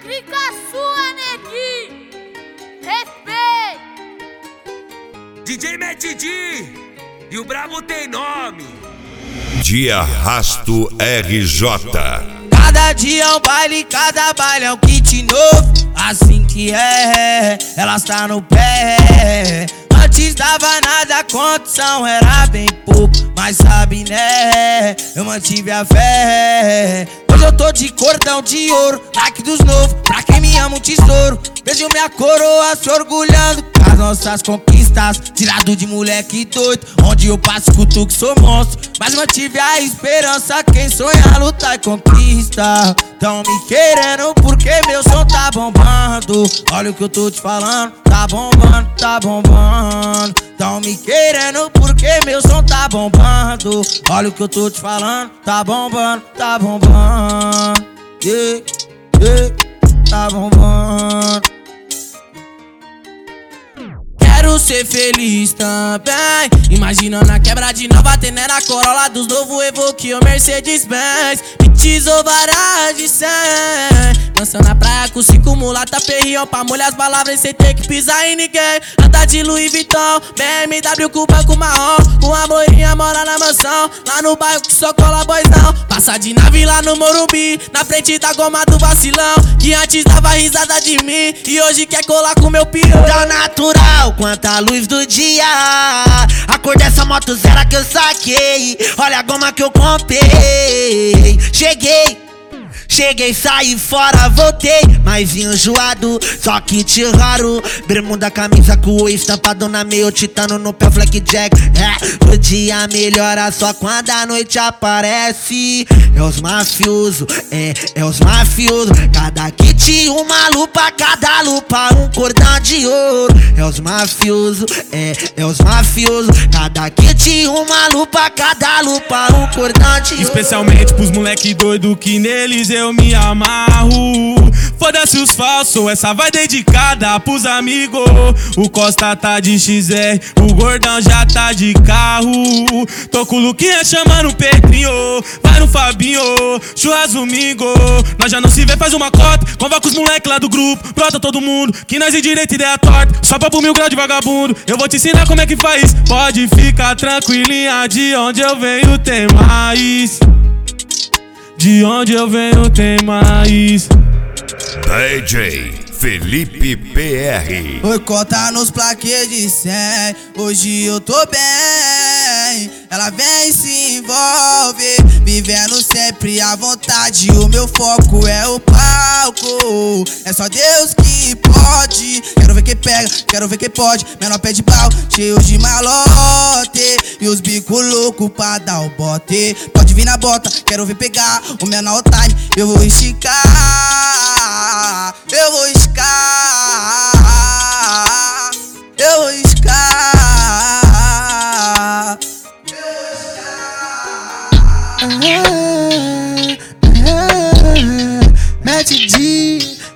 encrenca sua, neguinho. Respeito. DJ Matt D e o brabo tem nome. De Arrasto RJ. Cada dia é um baile, cada baile é um kit novo. Assim que é, elas tá no pé. Antes dava nada, a condição era bem pouco, mas sabe né, eu mantive a fé. Hoje eu tô de cordão de ouro, like dos novos, pra quem me ama um tesouro. Vejo minha coroa se orgulhando com as nossas conquistas. Tirado de moleque doido, onde eu passo escuto que sou monstro. Mas mantive a esperança, quem sonha luta e conquista. Tão me querendo porque meu som tá bombando. Olha o que eu tô te falando, tá bombando, tá bombando. Tão me querendo porque meu som tá bombando. Olha o que eu tô te falando, tá bombando, tá bombando. Yeah, yeah, tá bombando. Quero ser feliz também. Imaginando a quebra de nova, tendo na Corolla dos novo Evoque ou Mercedes-Benz. Pitch ou varas de 100. Dançando na praia com 5 mulata perrião pra molhar as palavras sem ter que pisar em ninguém. Anda de Louis Vuitton, BMW com banco marrom. Com a morinha mora na mansão, lá no bairro que só cola boizão. Passa de nave lá no Morumbi, na frente da goma do vacilão. Que antes dava risada de mim e hoje quer colar com meu pior. Tão natural quanto a luz do dia. A cor dessa moto zero que eu saquei. Olha a goma que eu comprei. Cheguei, saí fora, voltei, mas vim enjoado, só kit raro. Bermuda, camisa com o estampado na meio, titano no pé, blackjack. O dia melhora só quando a noite aparece. É os mafiosos, é os mafiosos. Cada kit uma lupa, cada lupa um cordão de ouro. É os mafiosos, é os mafiosos. Cada kit uma lupa, cada lupa um cordão de ouro. Especialmente pros moleque doido que neles eu me amarro. Foda-se os falsos, essa vai dedicada pros amigos. O Costa tá de XR, o Gordão já tá de carro. Tô com o Luquinha chamando o Pedrinho, vai no Fabinho, churras domingo. Nós já não se vê, faz uma cota, convoca os moleque lá do grupo. Brota todo mundo, que nós de direita ideia torta. Só pra pro 1000 graus de vagabundo, eu vou te ensinar como é que faz. Pode ficar tranquilinha, de onde eu venho tem mais. De onde eu venho tem mais. DJ Felipe PR. Oi, conta nos plaquês de 100. Hoje eu tô bem. Ela vem e se envolve, vivendo sempre à vontade. O meu foco é o palco. É só Deus que pode. Quero ver quem pega, quero ver quem pode. Menor pé de pau, cheio de malote. E os bicos loucos pra dar o bote. Pode vir na bota, quero ver pegar o menor time. Eu vou esticar, eu vou esticar, eu vou esticar. Matt D.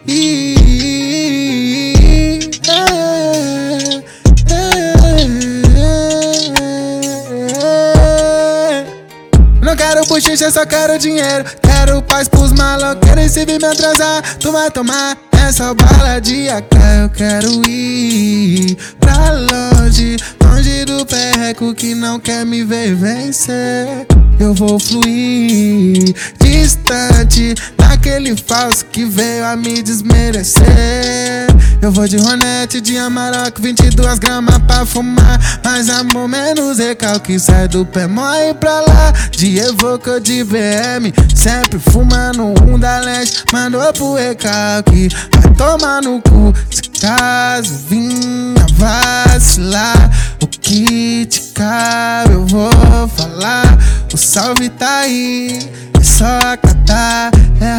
Não quero bochecha, só quero dinheiro. Quero paz pros maloqueiros. Se vir me atrasar, tu vai tomar essa bala de AK. Eu quero ir pra longe, longe do perreco que não quer me ver vencer. Eu vou fluir distante daquele falso que veio a me desmerecer. Eu vou de Ronete, de Amarok, 22 gramas pra fumar. Mais amor, menos recalque, sai do pé, morre pra lá. De Evoque ou de BM, sempre fumando um da leste. Mandou pro recalque, vai tomar no cu. Se caso vinha vacilar, o que te cabe eu vou falar. O salve tá aí, é só acatar. É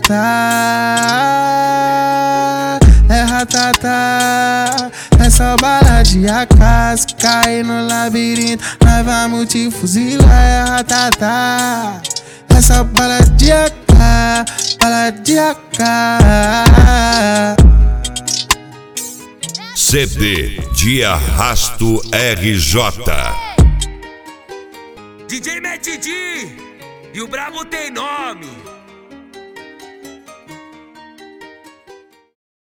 ratatá, é ratatá. É só bala de AK. Se cair no labirinto, nós vamos te fuzilar. É ratatá, é só bala de AK, bala de AK. CD de Arrasto RJ. DJ Matt D e o brabo tem nome.